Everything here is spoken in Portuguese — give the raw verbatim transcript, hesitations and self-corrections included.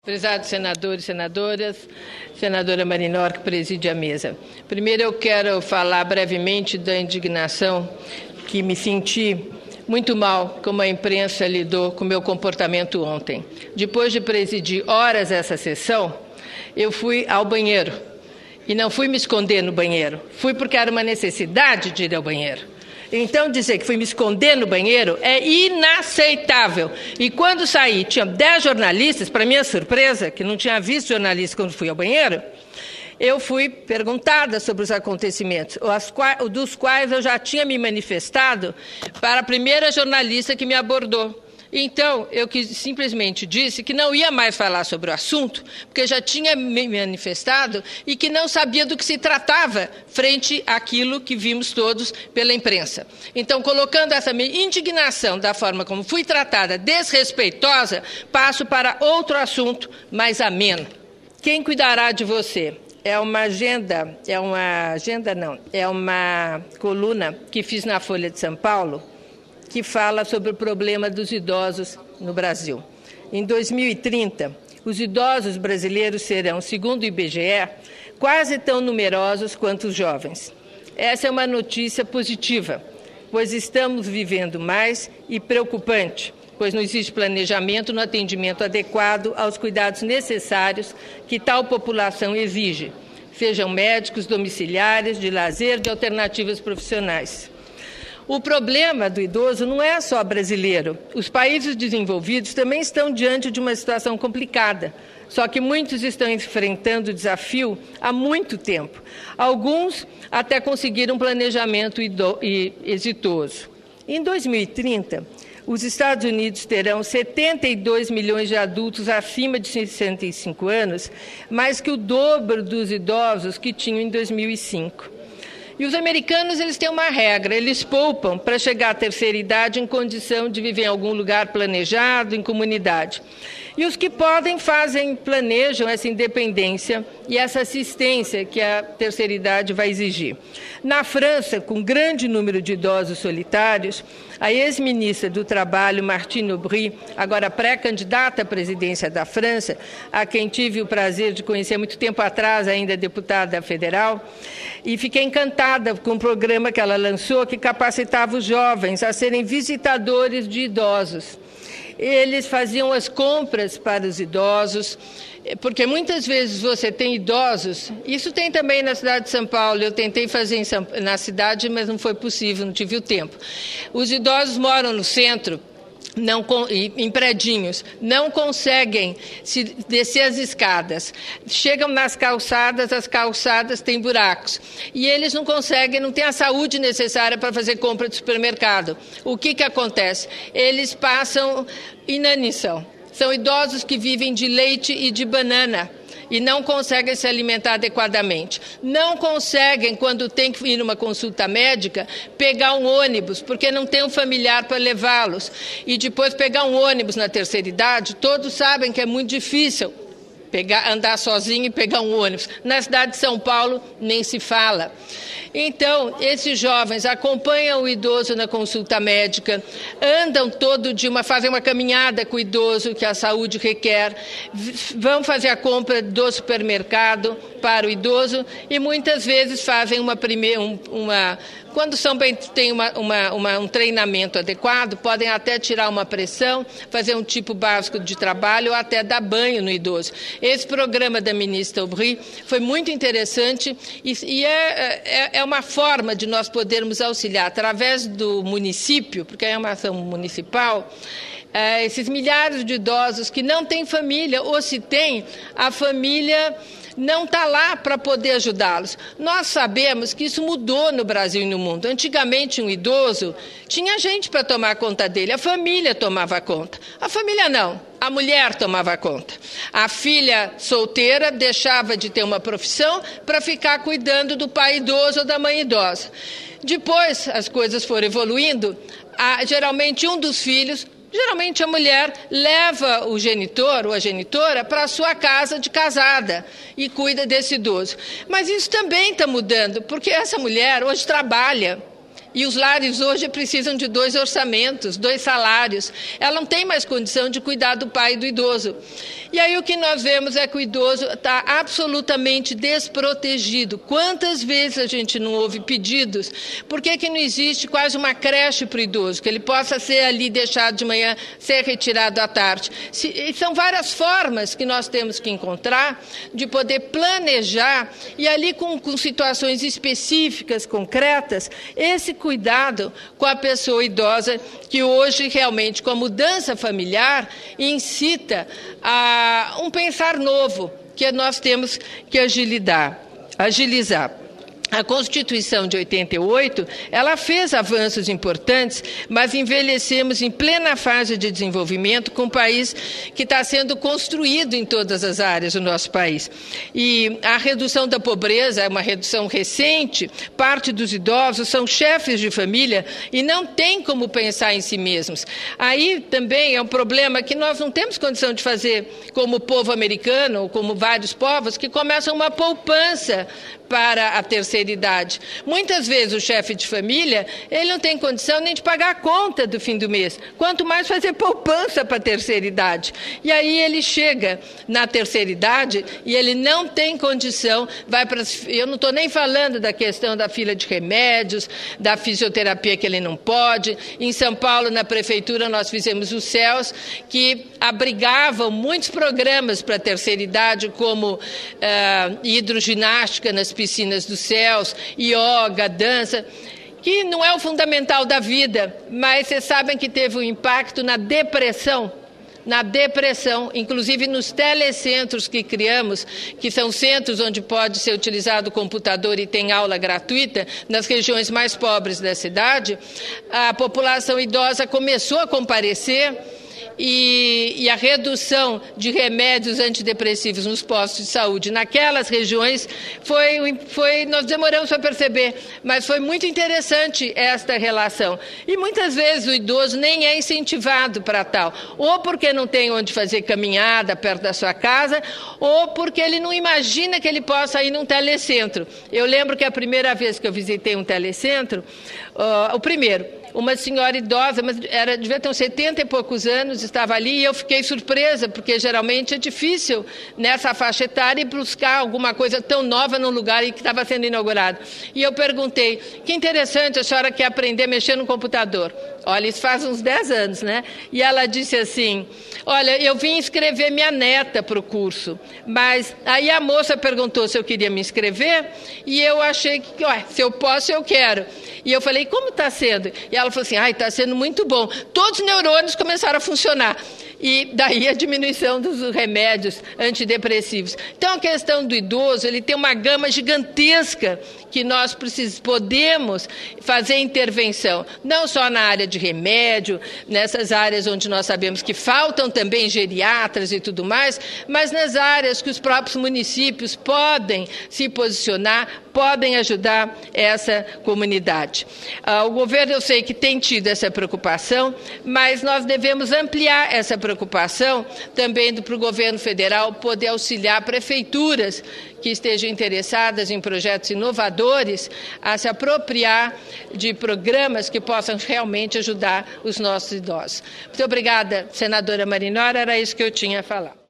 Prezados senadores e senadoras, senadora Marinor, que preside a mesa. Primeiro eu quero falar brevemente da indignação que me senti muito mal como a imprensa lidou com o meu comportamento ontem. Depois de presidir horas essa sessão, eu fui ao banheiro. E não fui me esconder no banheiro, fui porque era uma necessidade de ir ao banheiro. Então, dizer que fui me esconder no banheiro é inaceitável. E quando saí, tinha dez jornalistas, para minha surpresa, que não tinha visto jornalista quando fui ao banheiro, eu fui perguntada sobre os acontecimentos, dos quais eu já tinha me manifestado para a primeira jornalista que me abordou. Então, eu que simplesmente disse que não ia mais falar sobre o assunto, porque já tinha me manifestado e que não sabia do que se tratava frente àquilo que vimos todos pela imprensa. Então, colocando essa minha indignação da forma como fui tratada, desrespeitosa, passo para outro assunto mais ameno. Quem cuidará de você? É uma agenda, é uma agenda não, é uma coluna que fiz na Folha de São Paulo, que fala sobre o problema dos idosos no Brasil. Em dois mil e trinta, os idosos brasileiros serão, segundo o I B G E, quase tão numerosos quanto os jovens. Essa é uma notícia positiva, pois estamos vivendo mais e preocupante, pois não existe planejamento no atendimento adequado aos cuidados necessários que tal população exige, sejam médicos, domiciliares, de lazer, de alternativas profissionais. O problema do idoso não é só brasileiro. Os países desenvolvidos também estão diante de uma situação complicada, só que muitos estão enfrentando o desafio há muito tempo. Alguns até conseguiram um planejamento exitoso. Em dois mil e trinta, os Estados Unidos terão setenta e dois milhões de adultos acima de sessenta e cinco anos, mais que o dobro dos idosos que tinham em dois mil e cinco. E os americanos, eles têm uma regra, eles poupam para chegar à terceira idade em condição de viver em algum lugar planejado, em comunidade. E os que podem, fazem, planejam essa independência e essa assistência que a terceira idade vai exigir. Na França, com grande número de idosos solitários, a ex-ministra do Trabalho, Martine Aubry, agora pré-candidata à presidência da França, a quem tive o prazer de conhecer muito tempo atrás, ainda deputada federal, e fiquei encantada com o programa que ela lançou, que capacitava os jovens a serem visitadores de idosos. Eles faziam as compras para os idosos, porque muitas vezes você tem idosos, isso tem também na cidade de São Paulo, eu tentei fazer em São, na cidade, mas não foi possível, não tive o tempo. Os idosos moram no centro, não, em predinhos, não conseguem se descer as escadas, chegam nas calçadas, as calçadas têm buracos, e eles não conseguem, não têm a saúde necessária para fazer compra de supermercado. O que que acontece? Eles passam inanição. São idosos que vivem de leite e de banana e não conseguem se alimentar adequadamente. Não conseguem, quando tem que ir numa consulta médica, pegar um ônibus, porque não tem um familiar para levá-los. E depois pegar um ônibus na terceira idade, todos sabem que é muito difícil pegar, andar sozinho e pegar um ônibus. Na cidade de São Paulo, nem se fala. Então, esses jovens acompanham o idoso na consulta médica, andam todo dia, uma, fazem uma caminhada com o idoso que a saúde requer, vão fazer a compra do supermercado para o idoso e muitas vezes fazem uma primeira, um, uma, quando são bem, têm uma, uma, uma, um treinamento adequado, podem até tirar uma pressão, fazer um tipo básico de trabalho ou até dar banho no idoso. Esse programa da ministra Aubry foi muito interessante e, e é, é, é uma forma de nós podermos auxiliar através do município, porque é uma ação municipal, é, esses milhares de idosos que não têm família, ou se tem, a família não está lá para poder ajudá-los. Nós sabemos que isso mudou no Brasil e no mundo. Antigamente, um idoso tinha gente para tomar conta dele, a família tomava conta. A família não, a mulher tomava conta. A filha solteira deixava de ter uma profissão para ficar cuidando do pai idoso ou da mãe idosa. Depois, as coisas foram evoluindo, a, geralmente um dos filhos, geralmente a mulher leva o genitor ou a genitora para a sua casa de casada e cuida desse idoso. Mas isso também está mudando, porque essa mulher hoje trabalha. E os lares hoje precisam de dois orçamentos, dois salários. Ela não tem mais condição de cuidar do pai e do idoso. E aí o que nós vemos é que o idoso está absolutamente desprotegido. Quantas vezes a gente não ouve pedidos? Por que que não existe quase uma creche para o idoso? Que ele possa ser ali deixado de manhã, ser retirado à tarde. Se, são várias formas que nós temos que encontrar de poder planejar e ali com, com situações específicas, concretas, esse cuidado com a pessoa idosa que hoje realmente com a mudança familiar incita a um pensar novo que nós temos que agilizar. agilizar. A Constituição de oitenta e oito, ela fez avanços importantes, mas envelhecemos em plena fase de desenvolvimento com um país que está sendo construído em todas as áreas do nosso país. E a redução da pobreza é uma redução recente, parte dos idosos são chefes de família e não têm como pensar em si mesmos. Aí também é um problema que nós não temos condição de fazer como o povo americano, ou como vários povos, que começam uma poupança para a terceira idade. Muitas vezes o chefe de família, ele não tem condição nem de pagar a conta do fim do mês, quanto mais fazer poupança para a terceira idade. E aí ele chega na terceira idade e ele não tem condição, vai para, eu não estou nem falando da questão da fila de remédios, da fisioterapia que ele não pode. Em São Paulo, na prefeitura, nós fizemos os C E Ls, que abrigavam muitos programas para a terceira idade, como uh, hidroginástica nas piscinas dos céus, yoga, dança, que não é o fundamental da vida, mas vocês sabem que teve um impacto na depressão, na depressão, inclusive nos telecentros que criamos, que são centros onde pode ser utilizado o computador e tem aula gratuita, nas regiões mais pobres da cidade, a população idosa começou a comparecer. E, e a redução de remédios antidepressivos nos postos de saúde naquelas regiões foi, foi, nós demoramos para perceber, mas foi muito interessante esta relação. E muitas vezes o idoso nem é incentivado para tal, ou porque não tem onde fazer caminhada perto da sua casa, ou porque ele não imagina que ele possa ir num telecentro. Eu lembro que a primeira vez que eu visitei um telecentro, uh, o primeiro, uma senhora idosa, mas era, devia ter uns setenta e poucos anos, estava ali e eu fiquei surpresa, porque geralmente é difícil nessa faixa etária buscar alguma coisa tão nova num lugar que estava sendo inaugurado. E eu perguntei, que interessante, a senhora quer aprender a mexer no computador. Olha, isso faz uns dez anos, né? E ela disse assim, olha, eu vim inscrever minha neta para o curso, mas aí a moça perguntou se eu queria me inscrever e eu achei que, ué, se eu posso, eu quero. E eu falei, como está sendo? E ela falou assim, ai, está sendo muito bom. Todos os neurônios começaram a funcionar. E daí a diminuição dos remédios antidepressivos. Então, a questão do idoso, ele tem uma gama gigantesca que nós precisamos, podemos fazer intervenção, não só na área de remédio, nessas áreas onde nós sabemos que faltam também geriatras e tudo mais, mas nas áreas que os próprios municípios podem se posicionar, podem ajudar essa comunidade. Ah, o governo, eu sei que tem tido essa preocupação, mas nós devemos ampliar essa preocupação também para o governo federal poder auxiliar prefeituras que estejam interessadas em projetos inovadores a se apropriar de programas que possam realmente ajudar os nossos idosos. Muito obrigada, senadora Marinora, era isso que eu tinha a falar.